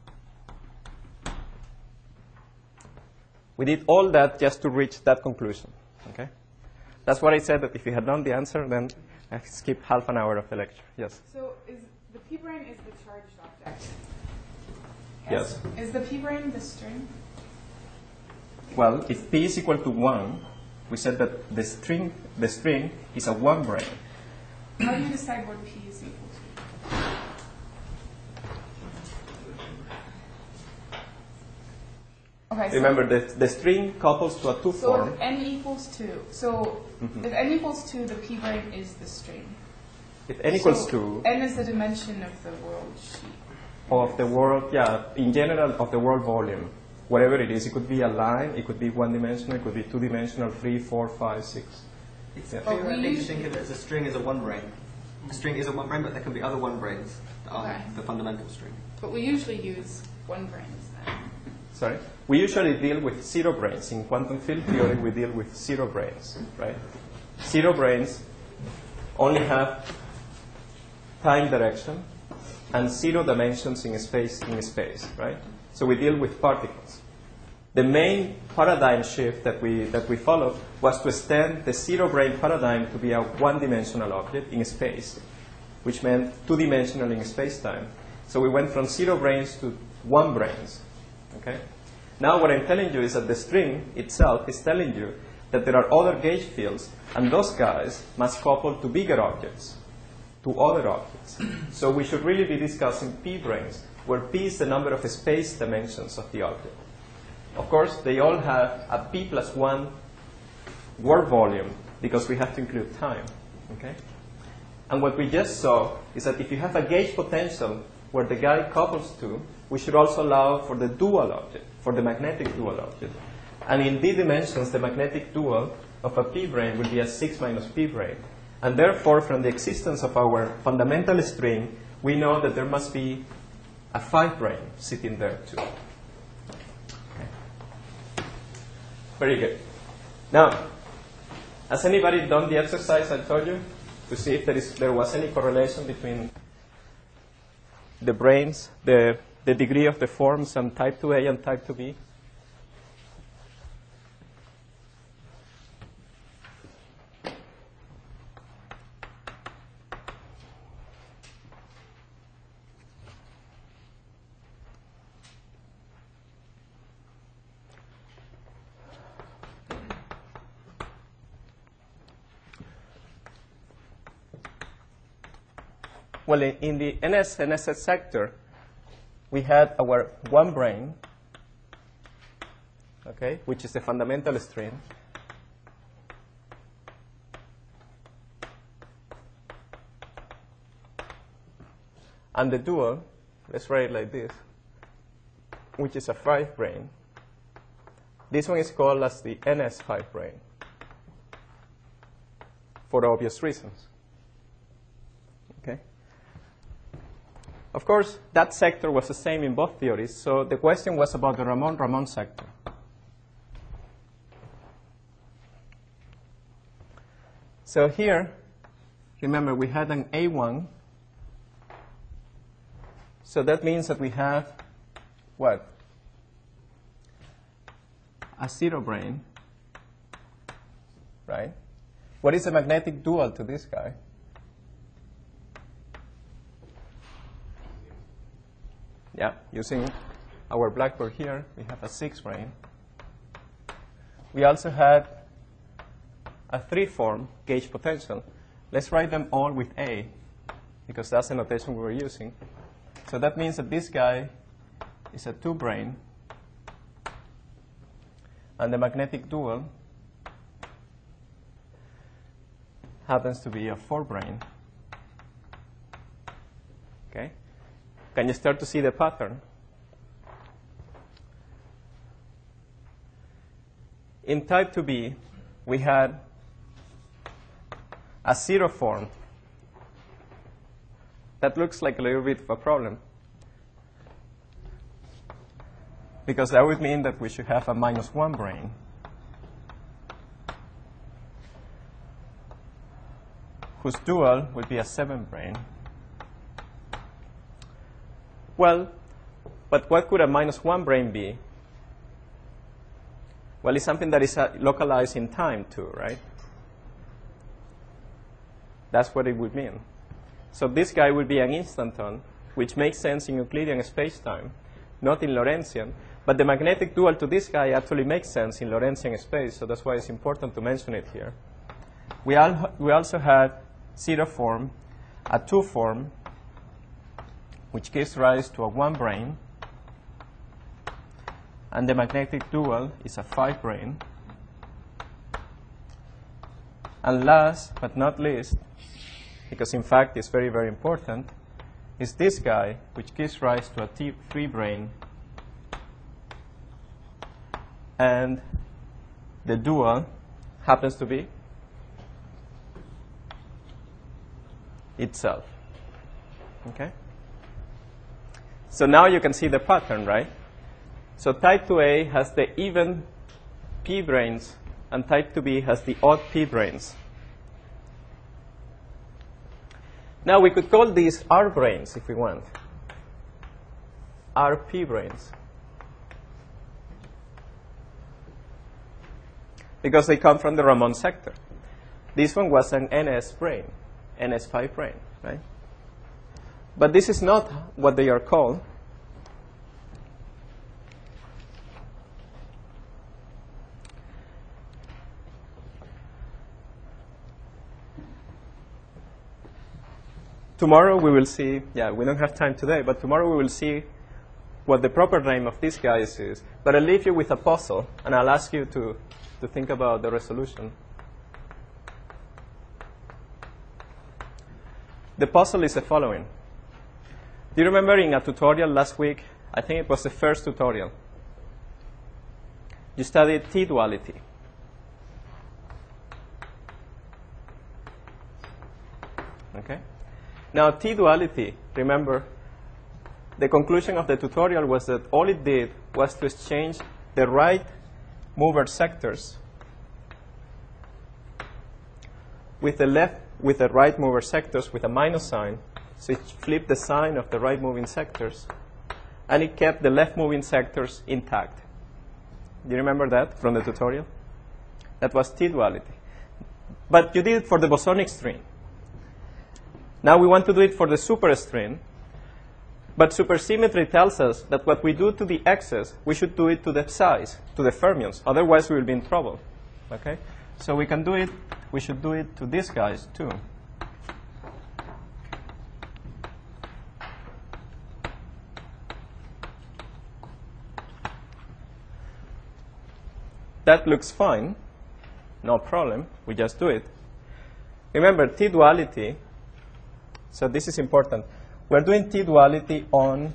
We did all that just to reach that conclusion. Okay? That's what I said, that if you had known the answer, then I skip half an hour of the lecture. Yes? So is the P brane is the charged object? Yes. Is the P brane the string? Well, if P is equal to 1, we said that the string is a 1 brane. How do you decide what P is equal to? Okay, so Remember, the string couples to a 2 so form. if n equals 2, so if n equals 2, the P brane is the string. If n equals So 2 n is the dimension of the world sheet. of the world, yeah, in general, of the world volume, whatever it is, it could be a line, it could be 1-dimensional, it could be 2-dimensional, 3, 4, 5, 6. It's Yeah. theoretic to think of it as a string as a 1 brane. A string is a 1 brane, but there can be other 1 branes that are Okay. the fundamental string. But we usually use 1 branes then. Sorry? We usually deal with 0 branes. In quantum field theory, we deal with 0 branes, right? 0 branes only have time direction and 0 dimensions in space, right? So we deal with particles. The main paradigm shift that we followed was to extend the 0 brane paradigm to be a 1-dimensional object in space, which meant 2-dimensional in space-time. So we went from 0 branes to 1 branes, okay? Now what I'm telling you is that the string itself is telling you that there are other gauge fields, and those guys must couple to bigger objects, to other objects. So we should really be discussing P branes, where P is the number of space dimensions of the object. Of course, they all have a P plus 1 world volume, because we have to include time, okay? And what we just saw is that if you have a gauge potential where the guy couples to, we should also allow for the dual object, for the magnetic dual object. And in d dimensions, the magnetic dual of a p brane will be a 6 minus p brane. And therefore, from the existence of our fundamental string, we know that there must be a 5 brane sitting there too. Okay. Very good. Now, has anybody done the exercise I told you to see if there was any correlation between the branes, the degree of the forms, and type 2A and type 2B? Well, in the NS sector, we had our one brane, okay, which is the fundamental string. And the dual, let's write it like this, which is a 5 brane. This one is called as the NS5 brane for obvious reasons. Okay. Of course, that sector was the same in both theories, so the question was about the Ramon-Ramon sector. So here, remember, we had an A1. So that means that we have what? A 0 brane, right? What is the magnetic dual to this guy? Yeah, using our blackboard here, we have a 6 brane. We also had a 3-form gauge potential. Let's write them all with A, because that's the notation we were using. So that means that this guy is a 2 brane, and the magnetic dual happens to be a 4 brane. Okay? Can you start to see the pattern? In type 2B, we had a 0 form. That looks like a little bit of a problem, because that would mean that we should have a -1 brane. Whose dual would be a 7 brane. Well, but what could a -1 brane be? Well, it's something that is localized in time too, right? That's what it would mean. So this guy would be an instanton, which makes sense in Euclidean space-time, not in Lorentzian. But the magnetic dual to this guy actually makes sense in Lorentzian space, so that's why it's important to mention it here. We also had 0 form, a 2 form, which gives rise to a 1 brane, and the magnetic dual is a 5 brane. And last but not least, because in fact it's very, very important, is this guy, which gives rise to a 3 brane, and the dual happens to be itself. Okay? So now you can see the pattern, right? So type 2A has the even p branes, and type 2B has the odd p branes. Now we could call these R branes if we want. R p branes. Because they come from the Ramon sector. This one was an NS brane, NS5 brane, right? But this is not what they are called. Tomorrow we will see, we don't have time today, but tomorrow we will see what the proper name of these guys is. But I'll leave you with a puzzle, and I'll ask you to think about the resolution. The puzzle is the following. Do you remember in a tutorial last week, I think it was the first tutorial, you studied T-duality. Okay? Now, T-duality, remember, the conclusion of the tutorial was that all it did was to exchange the right mover sectors with the right mover sectors with a minus sign. So it flipped the sign of the right moving sectors, and it kept the left moving sectors intact. Do you remember that from the tutorial? That was T-duality. But you did it for the bosonic string. Now we want to do it for the superstring. But supersymmetry tells us that what we do to the x's, we should do it to the psi's, to the fermions. Otherwise, we will be in trouble. Okay? So we can do it. We should do it to these guys, too. That looks fine. No problem. We just do it. Remember, T-duality. So this is important. We're doing T-duality on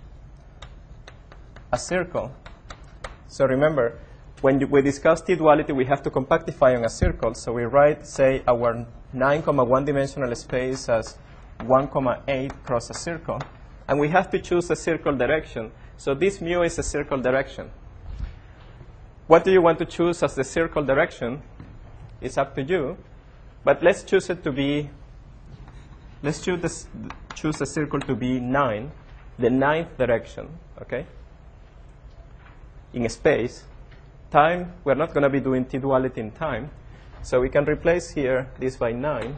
a circle. So remember, when we discuss T-duality, we have to compactify on a circle. So we write, say, our 9,1-dimensional space as 1,8 cross a circle. And we have to choose a circle direction. So this mu is a circle direction. What do you want to choose as the circle direction? It's up to you. But let's choose it to be, let's choose the circle to be 9, the 9th direction, okay? In space. Time, we're not going to be doing T-duality in time. So we can replace here this by 9.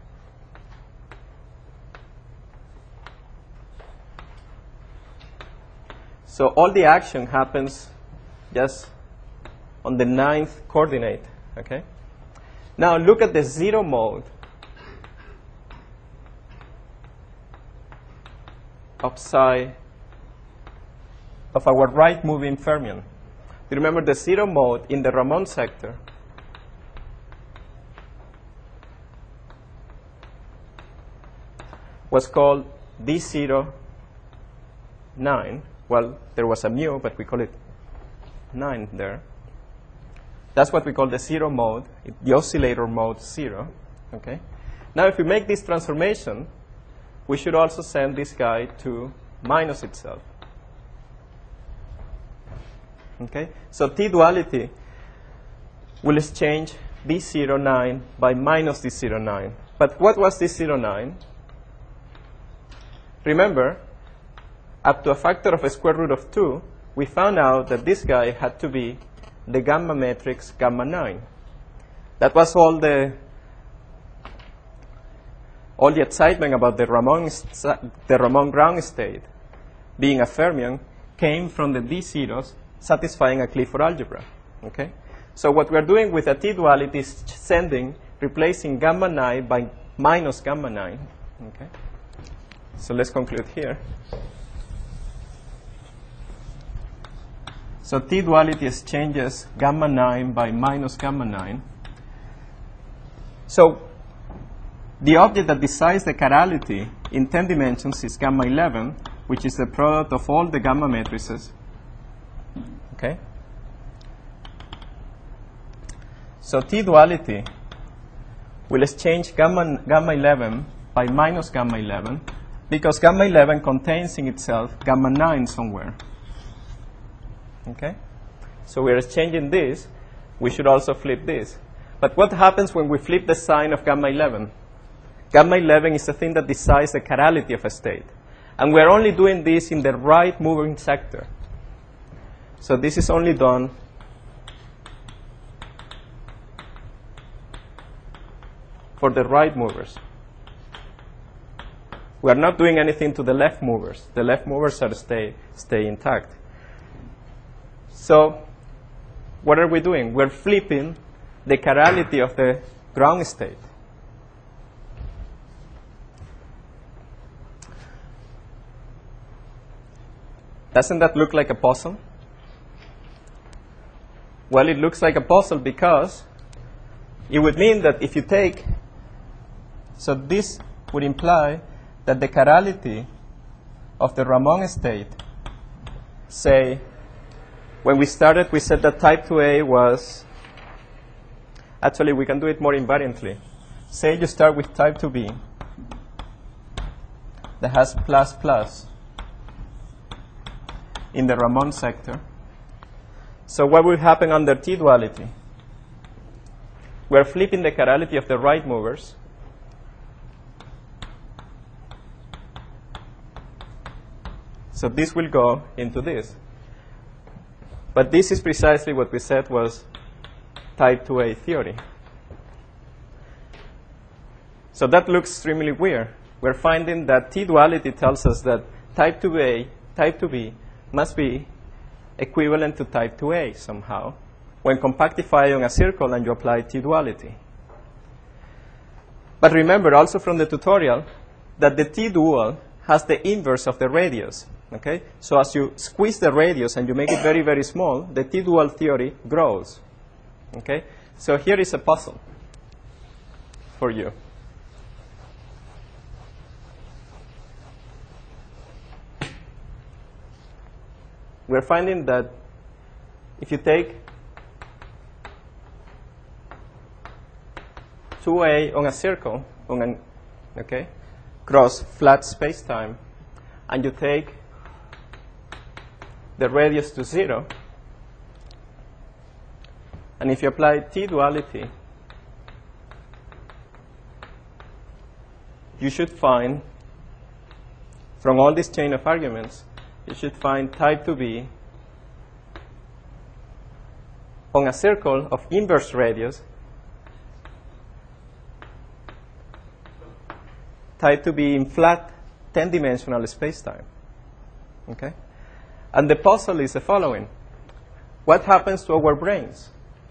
So all the action happens just on the 9th coordinate, okay? Now look at the 0 mode of psi of our right moving fermion. You remember the 0 mode in the Ramon sector was called D0, 9. Well, there was a mu, but we call it 9 there. That's what we call the 0 mode, the oscillator mode 0. Okay? Now, if we make this transformation, we should also send this guy to minus itself. Okay? So T-duality will exchange D0, 9 by minus D0, 9. But what was D0, 9? Remember, up to a factor of a square root of 2, we found out that this guy had to be the gamma matrix gamma 9. That was all the excitement about the Ramon ground state being a fermion came from the D0s satisfying a Clifford algebra. Okay? So what we're doing with a T-duality is replacing gamma 9 by minus gamma 9. Okay? So let's conclude here. So T-duality exchanges gamma 9 by minus gamma 9. So the object that decides the chirality in 10 dimensions is gamma 11, which is the product of all the gamma matrices. Okay? So T-duality will exchange gamma 11 by minus gamma 11 because gamma 11 contains in itself gamma 9 somewhere. Okay? So we're exchanging this. We should also flip this. But what happens when we flip the sign of gamma 11? Gamma 11 is the thing that decides the chirality of a state. And we're only doing this in the right moving sector. So this is only done for the right movers. We are not doing anything to the left movers. The left movers are stay intact. So what are we doing? We're flipping the chirality of the ground state. Doesn't that look like a puzzle? Well, it looks like a puzzle because it would mean that if you take, so this would imply that the chirality of the Ramon state, say, When we started, we said that type 2A was, actually we can do it more invariantly. Say you start with type 2B that has plus plus in the Ramond sector. So what will happen under T-duality? We're flipping the chirality of the right movers. So this will go into this. But this is precisely what we said was type 2A theory. So that looks extremely weird. We're finding that T-duality tells us that type 2A, type 2B must be equivalent to type 2A somehow when compactify on a circle and you apply T-duality. But remember also from the tutorial that the T-dual has the inverse of the radius. Okay? So as you squeeze the radius and you make it very, very small, the T-dual theory grows. Okay? So here is a puzzle for you. We're finding that if you take 2A on a circle, cross flat space-time, and you take the radius to 0, and if you apply T-duality, you should find, from all this chain of arguments, you should find type 2B on a circle of inverse radius, type 2B in flat 10-dimensional spacetime. Okay? And the puzzle is the following. What happens to our brains?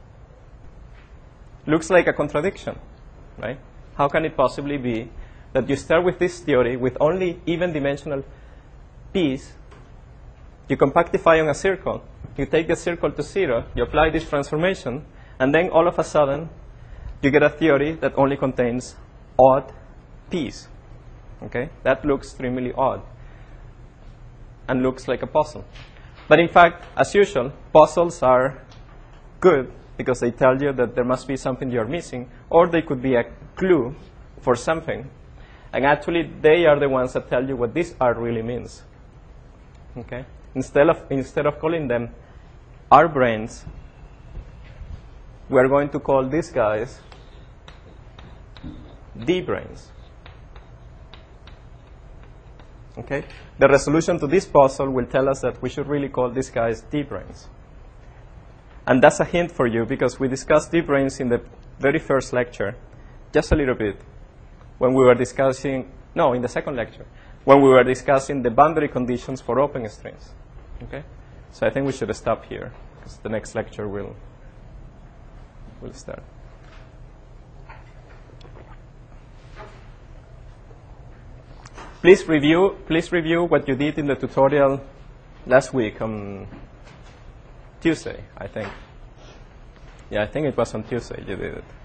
Looks like a contradiction, right? How can it possibly be that you start with this theory with only even-dimensional p's, you compactify on a circle, you take the circle to 0, you apply this transformation, and then all of a sudden you get a theory that only contains odd p's. Okay? That looks extremely odd and looks like a puzzle. But in fact, as usual, puzzles are good because they tell you that there must be something you're missing, or they could be a clue for something. And actually, they are the ones that tell you what this R really means. Okay? Instead of calling them R brains, we're going to call these guys D brains. Okay? The resolution to this puzzle will tell us that we should really call these guys D brains. And that's a hint for you because we discussed D brains in the very first lecture, just a little bit, when we were discussing, no, in the second lecture, when we were discussing the boundary conditions for open strings. Okay? So I think we should stop here because the next lecture will start. Please review what you did in the tutorial last week on Tuesday, I think. Yeah, I think it was on Tuesday you did it.